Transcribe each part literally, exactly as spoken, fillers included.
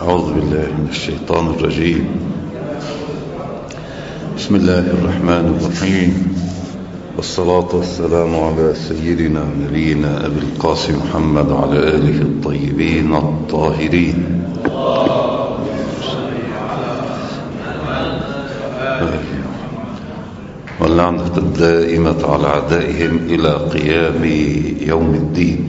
أعوذ بالله من الشيطان الرجيم. بسم الله الرحمن الرحيم، والصلاة والسلام على سيدنا نبينا أبي القاسم محمد وعلى آله الطيبين الطاهرين. واللعنة الدائمة على أعدائهم إلى قيام يوم الدين.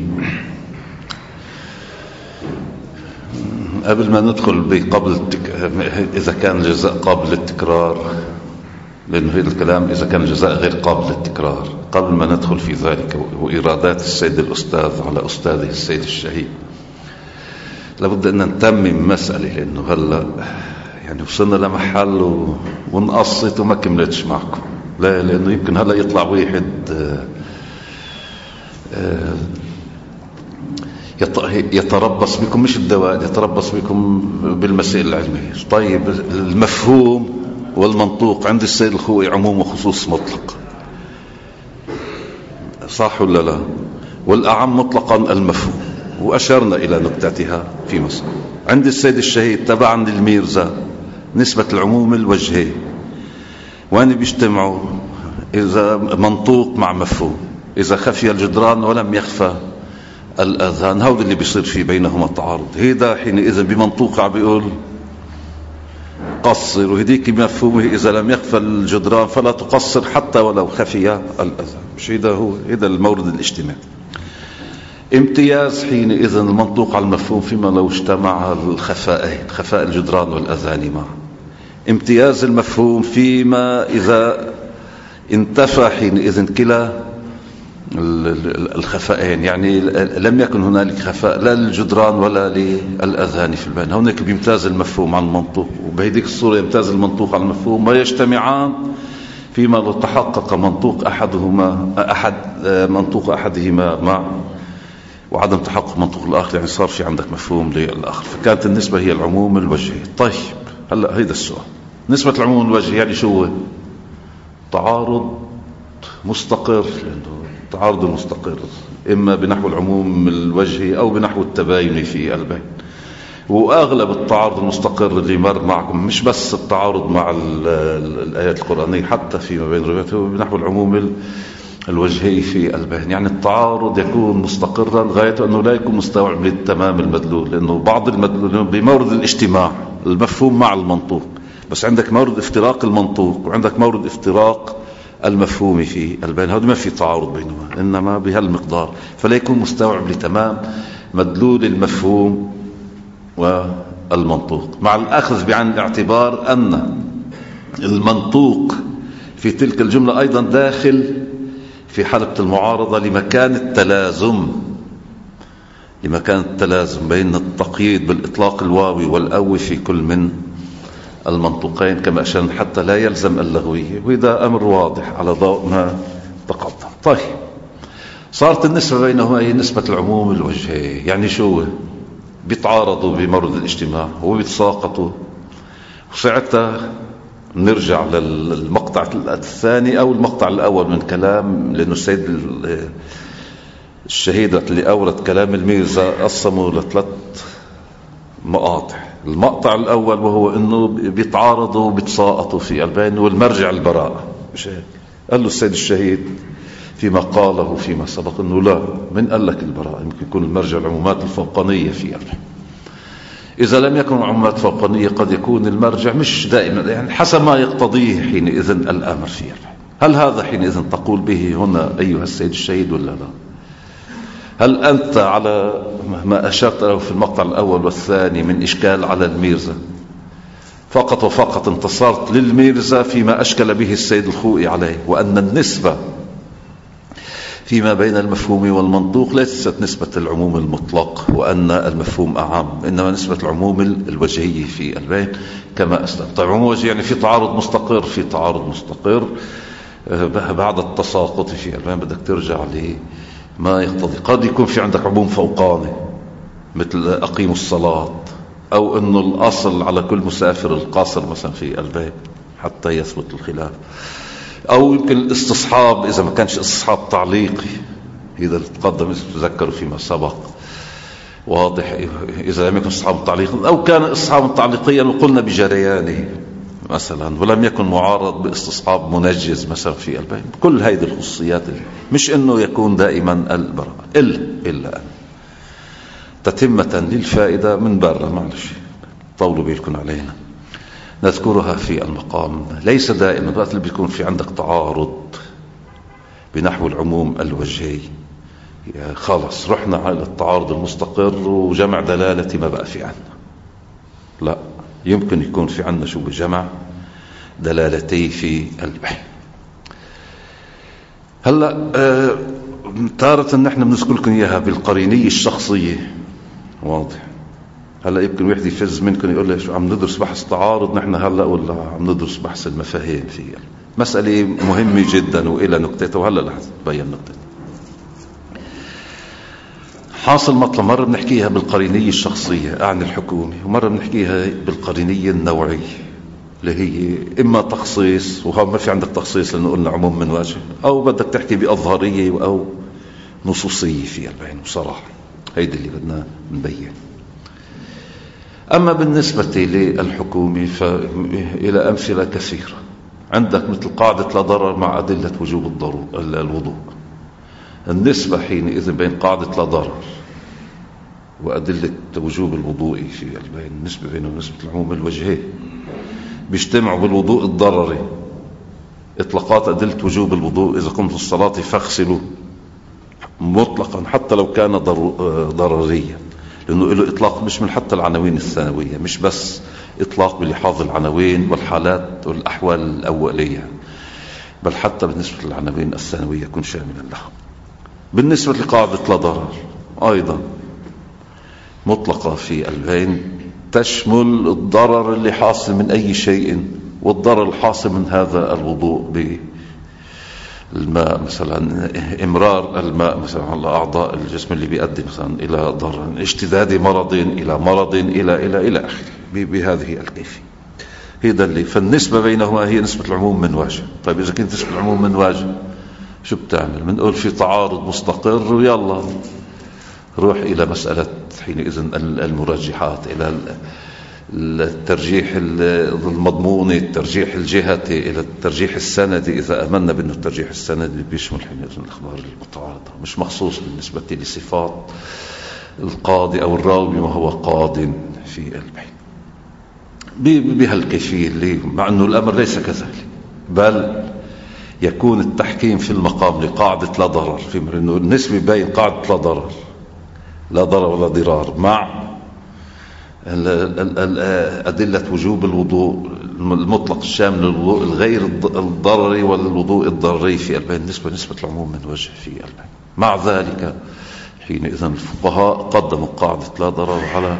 قبل ما ندخل بقبل التك... إذا كان الجزاء قابل للتكرار، لأن هذا الكلام إذا كان الجزاء غير قابل للتكرار، قبل ما ندخل في ذلك وإرادات السيد الأستاذ على أستاذه السيد الشهيد، لابد أن نتمم مسألة، لأنه هلأ يعني وصلنا لمحل و... ونقصت وما كملتش معكم. لا، لأنه يمكن هلأ يطلع واحد آآ آآ يتربص بكم، مش الدوائر، يتربص بكم بالمسائل العلمية. طيب، المفهوم والمنطوق عند السيد الخوئي عموم وخصوص مطلق، صح ولا لا؟ والأعم مطلقا المفهوم، وأشرنا إلى نكتتها في مصر. عند السيد الشهيد تبعا للميرزا نسبة العموم الوجهين، وين بيجتمعوا؟ إذا منطوق مع مفهوم، إذا خفي الجدران ولم يخفى الأذهان، هذا اللي بيصير في بينهما التعارض. هيدا حينئذ بمنطوق بيقول قصر، وهديك بمفهومه إذا لم يخفى الجدران فلا تقصر حتى ولو خفي الأذهان. مش هيدا هو هيدا المورد الاجتماعي. امتياز حينئذ المنطوق على المفهوم فيما لو اجتمع الخفاءين، خفاء الجدران والأذهان معا. امتياز المفهوم فيما إذا انتفى حينئذ كلا الخفاءين، يعني لم يكن هنالك خفاء لا للجدران ولا للأذهان في البين. هناك بيمتاز المفهوم عن المنطوق، وبهذيك الصورة يمتاز المنطوق عن المفهوم، ما يجتمعان فيما لو تحقق منطوق أحدهما أحد منطوق أحدهما مع وعدم تحقق منطوق الآخر، يعني صار في عندك مفهوم للآخر. فكانت النسبة هي العموم الوجهي. طيب، هلا هيدا السؤال، نسبة العموم الوجهي يعني شو هو؟ تعارض مستقر، لأنه التعارض المستقر إما بنحو العموم الوجهي أو بنحو التباين في البين. وأغلب التعارض المستقر اللي مر معكم مش بس التعارض مع الآيات القرآنية، حتى فيما بين الروايات هو بنحو العموم الوجهي في البين. يعني التعارض يكون مستقرا غاية أنه لا يكون مستوعب للتمام المدلول، لأنه بعض المدلول بمورد الاجتماع المفهوم مع المنطوق، بس عندك مورد افتراق المنطوق وعندك مورد افتراق المفهوم في البين. هذا ما في تعارض بينهما، إنما بهالمقدار، فلا يكون مستوعب لتمام مدلول المفهوم والمنطوق، مع الأخذ بعين الاعتبار أن المنطوق في تلك الجملة أيضا داخل في حلقة المعارضة لمكان التلازم لمكان التلازم بين التقييد بالإطلاق الواوي والأوي في كل من المنطوقين كما أشرنا، حتى لا يلزم اللغوية، وإذا أمر واضح على ضوء ما تقدم. طيب، صارت النسبة بينهما هي نسبة العموم الوجهي. يعني شو؟ بيتعارضوا بمورد الاجتماع وبيتساقطوا، وساعتها نرجع للمقطع الثاني أو المقطع الأول من كلام، لأنه السيد الشهيد اللي أورد كلام الميرزا قسموا لثلاث مقاطع. المقطع الأول وهو أنه بيتعارضوا وبيتساقطوا في البين، والمرجع البراءة. مش هيك؟ قال له السيد الشهيد فيما قاله فيما سبق أنه لا، من قال لك البراءة؟ يمكن يكون المرجع العمومات الفوقانية في البين. إذا لم يكن عمومات فوقانية قد يكون المرجع مش دائما، يعني حسب ما يقتضيه حينئذ الأمر في البين. هل هذا حينئذ تقول به هنا أيها السيد الشهيد ولا لا؟ هل أنت على ما أشرت له في المقطع الأول والثاني من إشكال على الميرزا فقط وفقط انتصرت للميرزا فيما أشكل به السيد الخوئي عليه، وأن النسبة فيما بين المفهوم والمنطوق ليست نسبة العموم المطلق، وأن المفهوم أعم، إنما نسبة العموم الوجهي في البين كما أسلم. طيب، عموم وجهي يعني في تعارض مستقر، في تعارض مستقر بعد التساقط في البين بدك ترجع ليه ما يقتضي. قد يكون في عندك عموم فوقاني مثل أقيموا الصلاة، أو أنه الأصل على كل مسافر القاصر مثلا في البيت حتى يثبت الخلاف، أو يمكن الاستصحاب إذا ما كانش استصحاب تعليقي، إذا تقدم تذكروا فيما سبق واضح. إذا لم يكن استصحاب متعلقا أو كان استصحاب متعلقيا وقلنا بجريانه مثلا، ولم يكن معارض باستصحاب منجز مثلا في البين، كل هذه الخصوصيات مش انه يكون دائما البراءة الا الا تتمة للفائدة من برا، معلش طولوا بالكم علينا نذكرها في المقام. ليس دائما وقت اللي بيكون في عندك تعارض بنحو العموم الوجهي خلاص رحنا على التعارض المستقر وجمع دلالة ما بقى في عنا، لا، يمكن يكون في عنا شو بجمع دلالتي في البحث. هلا آه تارة نحن بنذكر لكم اياها بالقرينية الشخصية، واضح. هلا يمكن واحد يفز منكم يقول لي شو عم ندرس بحث تعارض نحن هلا ولا عم ندرس بحث المفاهيم فيها؟ مسألة مهمة جدا وإلى نقطتها، وهلا رح تبين نقطتها. حاصل مطلب مرة بنحكيها بالقرينية الشخصية أعني الحكومة، ومرة بنحكيها بالقرينية النوعية اللي هي إما تخصيص، وهو ما في عندك تخصيص لأنه قلنا عموم من واجه، أو بدك تحكي بأظهرية أو نصوصية في البين وصراحة. هيدي اللي بدنا نبين. أما بالنسبة للحكومة فإلى أمثلة كثيرة. عندك مثل قاعدة لا ضرر مع أدلة وجوب الوضوء. النسبة حينئذ بين قاعدة لا ضرر وأدلة وجوب الوضوء في البين، النسبة بينه ونسبة العموم الوجهي بيجتمعوا بالوضوء الضرري. إطلاقات أدلة وجوب الوضوء إذا قمت الصلاة فاغسلوا مطلقا حتى لو كان ضرريا، لأنه له إطلاق مش من حتى العناوين الثانوية، مش بس إطلاق بلحاظ العناوين والحالات والأحوال الأولية، بل حتى بالنسبة للعناوين الثانوية يكون شاملا لها. بالنسبة لقاعدة لا ضرر أيضا مطلقة في البين، تشمل الضرر اللي حاصل من أي شيء، والضرر الحاصل من هذا الوضوء بالماء مثلا، إمرار الماء مثلا على أعضاء الجسم اللي بيؤدي مثلا إلى ضرر، اشتداد مرض إلى مرض إلى إلى إلى آخره بهذه الكيفية. هذا اللي فالنسبة بينهما هي نسبة العموم من واجه. طيب إذا كنت نسبة العموم من واجه شو بتعمل؟ بنقول في تعارض مستقر ويلا روح إلى مسألة حينئذ المرجحات، إلى الترجيح المضموني، الترجيح الجهتي، إلى الترجيح السندي إذا أمنا بأنه الترجيح السندي بيشمل حينئذ الأخبار المتعارضة، مش مخصوص بالنسبة لصفات القاضي أو الراوي بما هو قاض في البين بهالكيفية اللي مع أنه الأمر ليس كذلك، بل يكون التحكيم في المقام لقاعدة لا ضرر، في أنه النسبة بين قاعدة لا ضرر لا ضرر ولا ضرار مع أدلة وجوب الوضوء المطلق الشامل للوضوء الغير الضرري والوضوء الضرري في البين، نسبة نسبة العموم من وجه في البين. مع ذلك حينئذ الفقهاء قدموا قاعدة لا ضرر على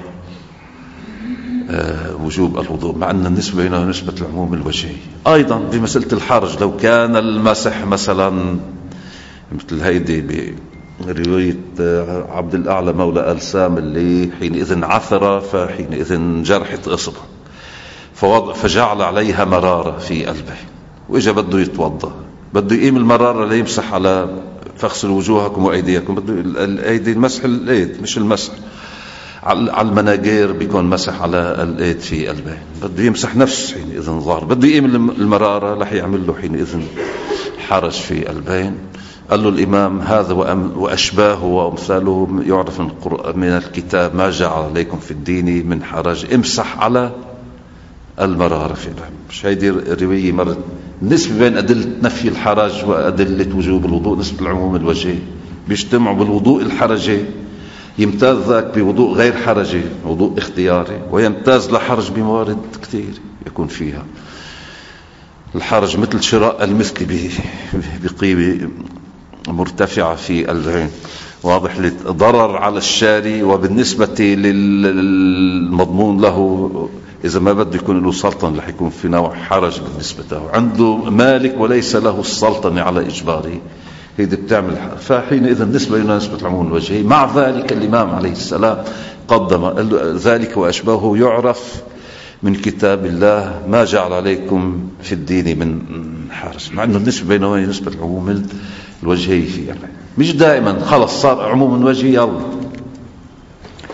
وجوب الوضوء، مع أن النسبة بينها نسبة العموم الوجهي. أيضا بمسألة الحرج، لو كان المسح مثلا مثل هيدي برواية عبد الأعلى مولى آل سام اللي حينئذ عثر فحينئذ جرحت إصبع فجعل عليها مرارة في قلبه، وإجا بده يتوضأ، بده يقيم المرارة ليمسح على فاغسلوا وجوهكم وأيديكم، بده الأيدي المسح الأيد مش المسح على المناجير، بيكون مسح على الأيد في قلبه، بده يمسح نفسه حينئذ ظهر، بده يقيم المرارة رح يعمل له حينئذ حرج في قلبين. قال له الإمام هذا وأشباهه وأمثاله يعرف من, من الكتاب ما جعل عليكم في الدين من حرج، امسح على المرارة في البين. مش هيدي الرواية مرت نسبة بين أدلة نفي الحرج وأدلة وجوب الوضوء، نسبة العموم الوجهي بيجتمعوا بالوضوء الحرجي، يمتاز ذاك بوضوء غير حرجي وضوء اختياري، ويمتاز لحرج بموارد كثير يكون فيها الحرج مثل شراء المثل بقيمة مرتفعة في العين، واضح لضرر على الشاري، وبالنسبة للمضمون له إذا ما بده يكون له سلطنة رح يكون في نوع حرج بالنسبة له، عنده مالك وليس له السلطنة على إجباره، هيدي بتعمل. فحينئذ النسبة إلى نسبة العموم الوجهي. مع ذلك الإمام عليه السلام قدم ذلك وأشباهه يعرف من كتاب الله ما جعل عليكم في الدين من حرج، مع أنه النسبة بينه نسبة العموم الوجهي فيه يعني. مش دائما خلص صار عموم وجهي يلا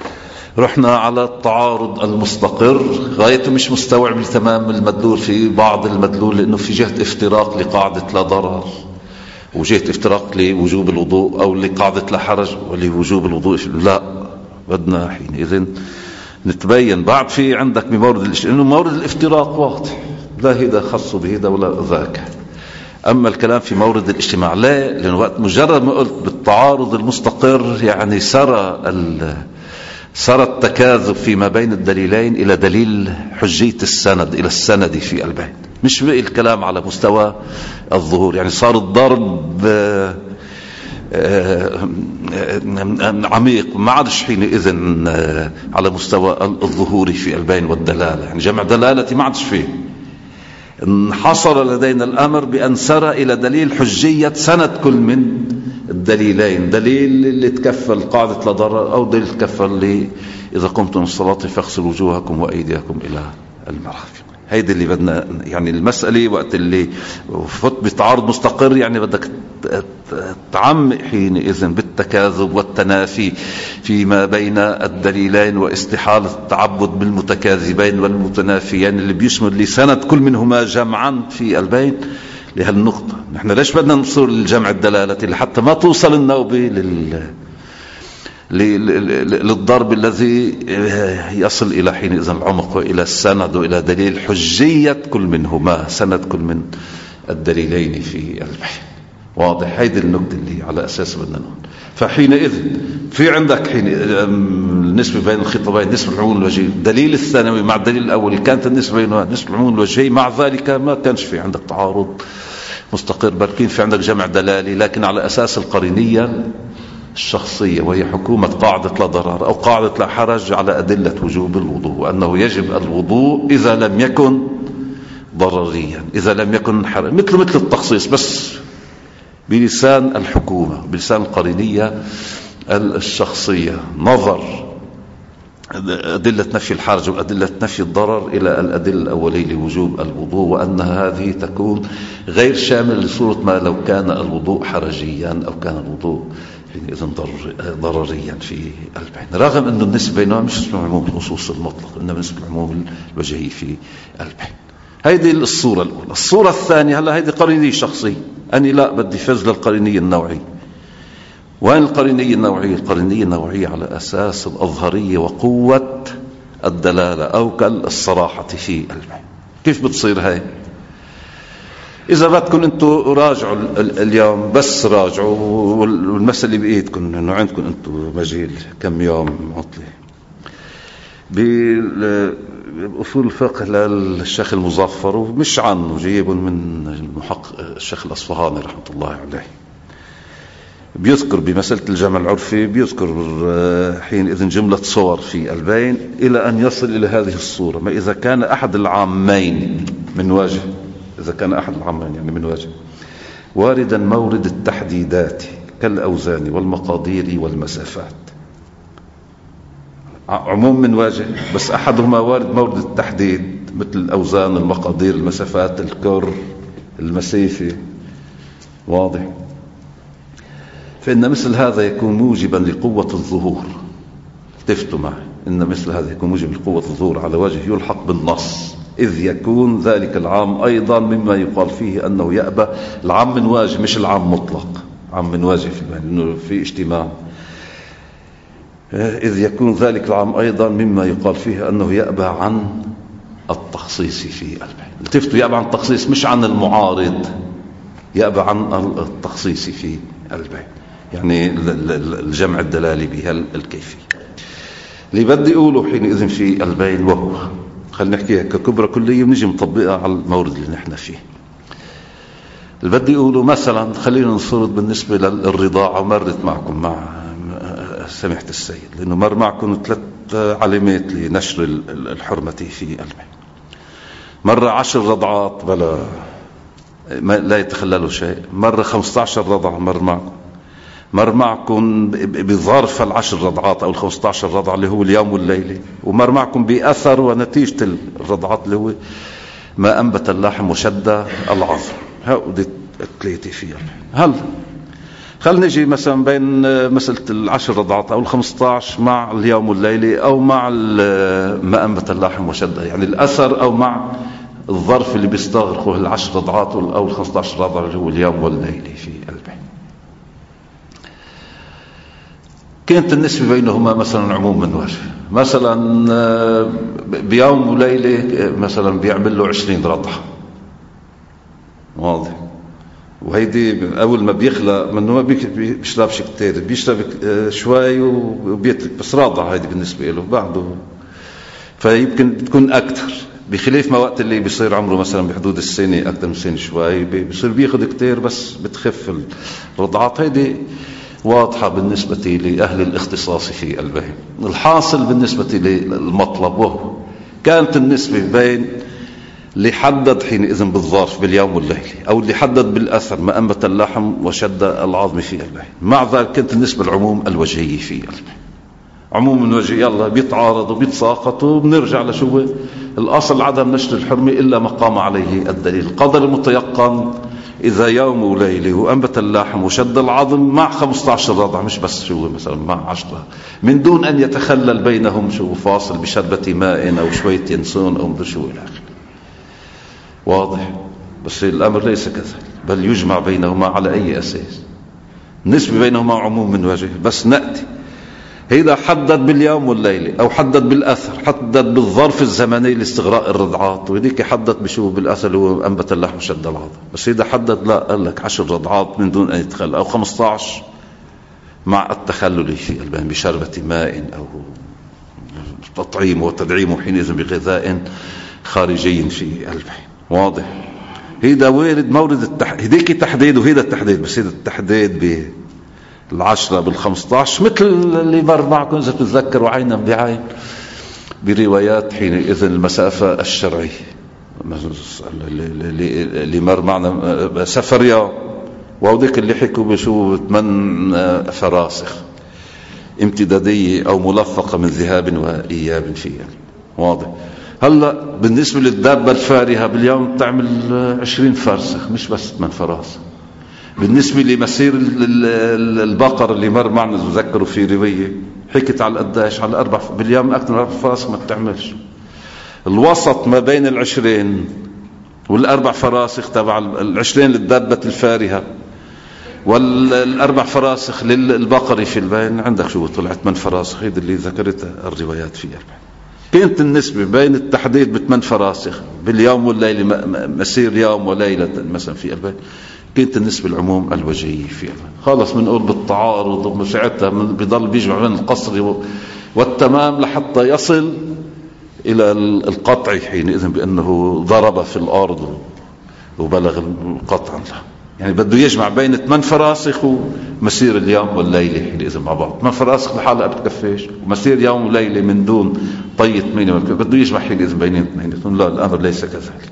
رحنا على التعارض المستقر، غايته مش مستوعب تمام المدلول في بعض المدلول، لأنه في جهة افتراق لقاعدة لا ضرر وجهة افتراق لوجوب الوضوء، أو لقاعدة لا حرج ولوجوب الوضوء. لا، بدنا حينئذ نتبين. بعد في عندك بمورد الاجتماع، لأنه مورد الافتراق واضح، لا هذا خص بهذا ولا ذاك. أما الكلام في مورد الاجتماع لا، لأنه وقت مجرد ما قلت بالتعارض المستقر يعني سرى سرى التكاذب فيما بين الدليلين إلى دليل حجية السند، إلى السند في البين، مش بقي الكلام على مستوى الظهور. يعني صار الضرب عميق، ما عادش حينئذ على مستوى الظهور في البين والدلالة، يعني جمع دلالة ما عادش فيه. انحصر لدينا الأمر بأن سرى إلى دليل حجية سند كل من الدليلين، دليل اللي تكفل قاعدة لا ضرر، أو دليل تكفل لي إذا قمتم الصلاة فاغسلوا وجوهكم وأيديكم إلى المرافق. هيدا اللي بدنا، يعني المسألة وقت اللي فت بتعارض مستقر يعني بدك تعمق حينئذ بالتكاذب والتنافي فيما بين الدليلين، واستحالة التعبد بالمتكاذبين والمتنافيين اللي بيشمل لسند كل منهما جمعا في البين. لهالنقطة نحن ليش بدنا نصور للجمع الدلالة لحتى ما توصل النوبة لل للضرب الذي يصل إلى حينئذ العمق وإلى السند وإلى دليل حجية كل منهما، سند كل من الدليلين في البحث. واضح؟ هيدي النقطة اللي على أساس بدنا نقول. فحينئذ في عندك حين النسبة بين الخطابين، نسبة العموم الوجهي، الدليل الثانوي مع الدليل الأول كانت النسبة بينها نسبة العموم الوجهي، مع ذلك ما كانش في عندك تعارض مستقر، بركين في عندك جمع دلالي، لكن على أساس القرينية الشخصية، وهي حكومة قاعدة لا ضرر أو قاعدة لا حرج على أدلة وجوب الوضوء، وأنه يجب الوضوء إذا لم يكن ضرريا، إذا لم يكن حرج، مثل مثل التخصيص بس بلسان الحكومة، بلسان القرينية الشخصية، نظر أدلة نفي الحرج وأدلة نفي الضرر إلى الأدلة الأولية لوجوب الوضوء، وأن هذه تكون غير شامل لصورة ما لو كان الوضوء حرجيا أو كان الوضوء إذن ضرريا في البين، رغم أن النسبة بينهم مش نسبة العموم الخصوص المطلق، إنما نسبة العموم الوجهي في البين. هذه الصورة الأولى. الصورة الثانية، هلا هذه قرينية شخصية، أني لا بدي فز للقرينية النوعية. وين القرينية النوعية؟ القرينية النوعية على أساس الأظهرية وقوة الدلالة أو كالصراحة في البين. كيف بتصير هاي؟ إذا بدكم أنتوا راجعوا اليوم، بس راجعوا، والمسألة بإيدكم إنه عندكم أنتوا مجيل كم يوم عطلة بأصول الفقه للشيخ المظفر، ومش عنه، جيب من المحقق الشيخ الأصفهاني رحمة الله عليه، بيذكر بمسألة الجمع العرفي، بيذكر حين إذن جملة صور في البين إلى أن يصل إلى هذه الصورة. ما إذا كان أحد العامين من وجه، إذا كان أحد العامين يعني من وجه واردا مورد التحديدات كالأوزان والمقادير والمسافات، عموم من وجه، بس أحدهما وارد مورد التحديد مثل الأوزان، المقادير، المسافات، الكر، المسافة، واضح؟ فإن مثل هذا يكون موجبا لقوة الظهور. تفتوا معي، إن مثل هذا يكون موجبا لقوة الظهور على وجه يلحق بالنص، إذ يكون ذلك العام أيضا مما يقال فيه أنه يأبى. العام من واجه، مش العام مطلق، عام من واجه في إنه في اجتماع. إذ يكون ذلك العام أيضا مما يقال فيه أنه يأبى عن التخصيص في البين. التفتوا، يأبى عن التخصيص مش عن المعارض، يأبى عن التخصيص في البين، يعني الجمع الدلالي بها الكيفية. اللي بدي أقوله حينئذ في البين، وهو خلينا نحكيها ككبرى كلية ونجي نطبقها على المورد اللي نحن فيه. اللي بدي أقوله مثلا، خلينا نفرض بالنسبة للرضاعة، مرت معكم مع سماحة السيد، لأنه مر معكم ثلاث علامات لنشر الحرمة في البين. مرة عشر رضعات بلا ما لا يتخللوا شيء، مرة خمسة عشر رضعة مر معكم، مر معكم بظرف العشر رضعات أو الخمسة عشر رضعة اللي هو اليوم والليلة، ومر معكم بأثر ونتيجة الرضعات اللي هو ما أنبت اللحم وشد العظم. هؤلاء الثلاثة فيها. هل خلينا نجي مثلا بين مسألة العشر رضعات أو الخمسة عشر مع اليوم والليلة أو مع ما أنبت اللحم وشدها، يعني الأثر، أو مع الظرف اللي بيستغرقه العشر رضعات أو الخمسة عشر رضعة اللي هو اليوم والليلة في قلبه. كانت النسبة بينهما مثلا عموم من وجه، مثلا بيوم وليلة مثلا بيعمل له عشرين رضعة، واضح؟ وهيدي أول ما بيخلق منه ما بيشربش كتير، بيشرب شوي وبيترك بس راضع، هيدي بالنسبة له بعده، فيمكن تكون أكتر، بخلاف ما وقت اللي بيصير عمره مثلا بحدود السنة أكتر من سنة شوي بيصير بياخد كتير بس بتخف الرضعات. هيدي واضحة بالنسبة لأهل الاختصاص في البهيمة. الحاصل بالنسبة للمطلب وهو كانت النسبة بين اللي حدد حينئذ بالظرف باليوم والليلة أو اللي حدد بالأثر ما أنبت اللحم وشد العظم في البهيمة، مع ذلك كانت النسبة العموم الوجهي في البهيمة. عموم الوجه يلا بيتعارضوا بيتساقطوا، بنرجع لشو الأصل عدم نشر الحرمة إلا ما قام عليه الدليل. القدر المتيقن إذا يوم وليلة وأنبت اللحم وشد العظم مع خمسة عشر رضع، مش بس شو مثلا مع عشرة، من دون أن يتخلل بينهم شو فاصل بشربة ماء أو شوية ينسون أو مدر شو إلى آخره. واضح؟ بس الأمر ليس كذلك، بل يجمع بينهما على أي أساس؟ النسبة بينهما عموم من وجه، بس نأتي هيدا حدد باليوم والليلة أو حدد بالأثر، حدد بالظرف الزمني لاستغراء الرضعات، وهذيك حدد بشو بالأثر هو أنبت اللحم وشد العظم. بس هيدا حدد لا، قال لك عشر رضعات من دون أن يتخلل، أو خمسة عشر مع التخلل في البهيمة بشربة ماء أو تطعيم وتدعيم حينئذ بغذاء خارجي في البهيمة. واضح؟ هيدا وارد مورد التحديد، هيك تحديد وهيدا التحديد، بس هيدا التحديد بالعشرة بالخمسة عشر مثل اللي مر معكم إذا تتذكروا عينا بعين بروايات حينئذ المسافة الشرعية اللي مر معنا سفر يوم، وهوديك اللي حكوا بشو ثمان فراسخ امتدادية أو ملفقة من ذهاب وإياب فيها. واضح؟ هلا بالنسبة للدابة الفارهة باليوم تعمل عشرين فرسخ مش بس ثمان فراسخ. بالنسبة لمسير البقر اللي مر معنا تذكروا في رواية حكت على القداش على أربع باليوم أكثر من أربع فراسخ ما بتعملش. الوسط ما بين العشرين والأربع فراسخ تبع العشرين للدابة الفارهة والأربع فراسخ للبقر في البين عندك شو طلعت من فراسخ، هيدا اللي ذكرتها الروايات في أربع. كانت النسبة بين التحديد بثمان فراسخ باليوم والليلة مسير يوم وليلة مثلا في البين، كانت النسبة العموم الوجهية في البين. خلص بنقول بالتعارض ومساعدتها بيضل بيجمع بين القصر والتمام لحتى يصل إلى القطع حينئذ بأنه ضرب في الأرض وبلغ القطع له. يعني بده يجمع بين ثمان فراسخ ومسير اليوم والليلة حينئذ مع بعض. ثمان فراسخ بحالها بتكفيش، ومسير يوم وليلة من دون طية مينة بده يجمع حينئذ بين اثنين. لا، الأمر ليس كذلك،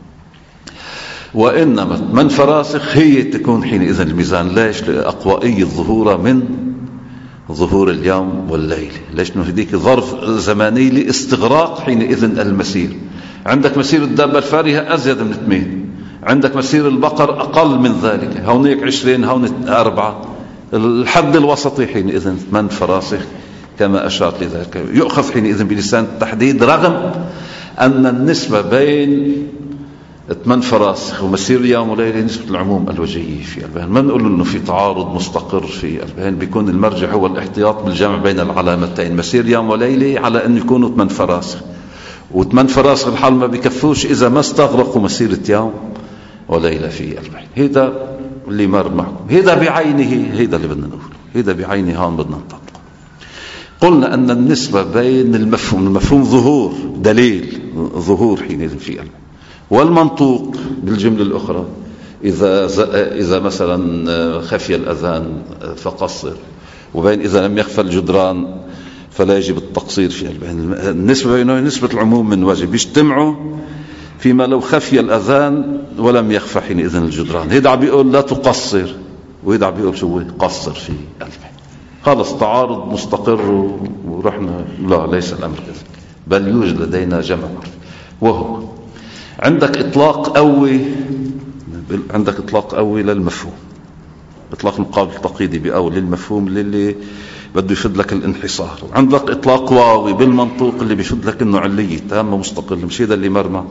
وإنما ثمان فراسخ هي تكون حينئذ الميزان. ليش؟ لأقوائي الظهور من ظهور اليوم والليل. ليش؟ انه هديك ظرف زماني لاستغراق حينئذ المسير. عندك مسير الدابة الفارهة أزيد من اثنين، عندك مسير البقر أقل من ذلك، هونيك عشرين هون أربعة، الحد الوسطي حينئذ ثمان فراسخ كما أشارت لذلك. يؤخذ حينئذ بلسان التحديد، رغم أن النسبة بين ثمان فراسخ ومسير يوم وليلة نسبة العموم الوجهية في البيان. ما نقول انه في تعارض مستقر في البيان، بيكون المرجع هو الاحتياط بالجمع بين العلامتين مسير يوم وليلة على ان يكونوا ثمان فراسخ، وثمان فراسخ الحال ما بيكفوش اذا ما استغرقوا مسيرة يوم وليلة في البيان. هيدا اللي مر معكم، هيدا بعينه، هيدا اللي بدنا نقوله، هيدا بعينه هون بدنا نطبق. قلنا ان النسبة بين المفهوم المفهوم ظهور دليل ظهور حينئذ في البيان، والمنطوق بالجملة الأخرى إذا إذا مثلا خفي الأذان فقصر، وبين إذا لم يخفى الجدران فلا يجب التقصير في البين. النسبة بينه نسبة العموم من وجه بيجتمعوا فيما لو خفي الأذان ولم يخفى حينئذ الجدران. هيدا بيقول لا تقصر، وهيدا بيقول شو قصر في البين. خلص تعارض مستقر ورحنا. لا، ليس الأمر كذلك، بل يوجد لدينا جمع، وهو عندك إطلاق قوي، عندك إطلاق قوي للمفهوم إطلاق المقابل التقييدي بأو للمفهوم اللي بده يفيد لك الانحصار. عندك إطلاق واوي بالمنطوق اللي بيفيد لك إنه علية تامة مستقلة، مش هذا اللي مرمى.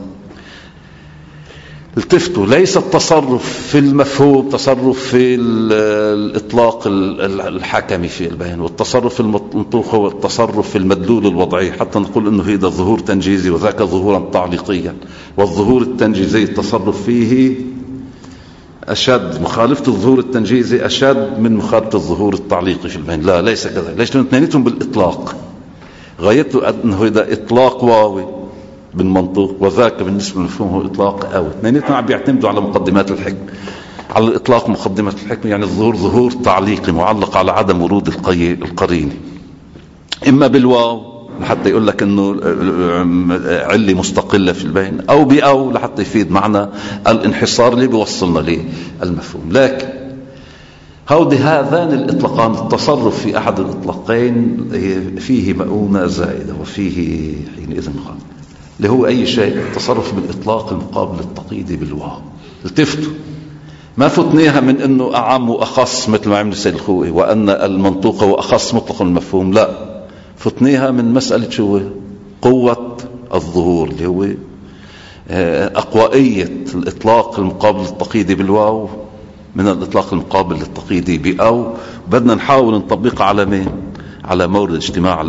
التفتوا، ليس التصرف في المفهوم تصرف في الإطلاق الحكمي في البيان، والتصرف في المنطوق هو التصرف في المدلول الوضعي، حتى نقول إنه هذا ظهور تنجيزي وذاك ظهورا تعليقيا. والظهور التنجيزي التصرف فيه أشد، مخالفة الظهور التنجيزي أشد من مخالفة الظهور التعليقي في البيان. لا، ليس كذا. ليش؟ لأن اثنيناتهم بالإطلاق، غايته أنه هذا إطلاق واوي بالمنطوق وذاك بالنسبة للمفهوم هو إطلاق أو. اثنيناتهم عم بيعتمدوا على مقدمات الحكم، على الإطلاق مقدمات الحكم، يعني الظهور ظهور تعليقي معلق على عدم ورود القرينة، إما بالواو لحتى يقول لك إنه علة مستقلة في البين، أو بأو لحتى يفيد معنى الانحصار اللي بيوصلنا للمفهوم. لكن هودي هذان الإطلاقان، التصرف في أحد الإطلاقين فيه مؤونة زائدة وفيه حينئذ مخالف، اللي هو أي شيء التصرف بالإطلاق المقابل التقييدي بالواو. التفتوا، ما فتنيها من أنه أعم وأخص مثل ما عمل السيد الخوئي وأن المنطوق هو أخص مطلق المفهوم. لا، فتنيها من مسألة شو قوة الظهور، اللي هو أقوائية الإطلاق المقابل التقييدي بالواو من الإطلاق المقابل للتقييدي بأو. بدنا نحاول نطبقها على مين؟ على مورد اجتماع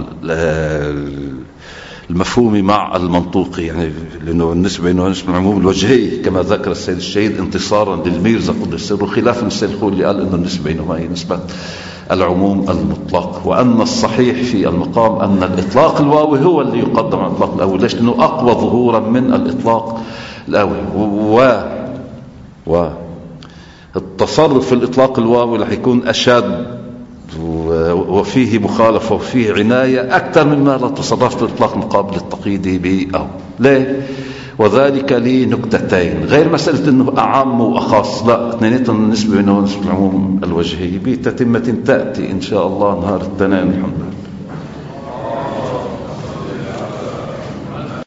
المفهومي مع المنطوقي، يعني لأنه النسبة بينه نسبة العموم الوجهي كما ذكر السيد الشهيد انتصارا للميرزا قدس سره، خلاف السيد الخوئي اللي قال إنه النسبة بينهما هي نسبة العموم المطلق، وأن الصحيح في المقام أن الإطلاق الواوي هو اللي يقدم على الإطلاق الأول. ليش؟ لأنه أقوى ظهورا من الإطلاق الأول. و و التصرف في الإطلاق الواوي رح يكون أشد وفيه مخالفة وفيه عناية أكثر مما لو تصرفت في الإطلاق المقابل التقييدي بأو. ليه؟ وذلك لنكتتين، غير مسألة أنه أعم وأخص، لا، اثنيناتهم النسبة بينهم نسبة العموم الوجهي بتتمة تأتي إن شاء الله نهار التنين الحمد لله.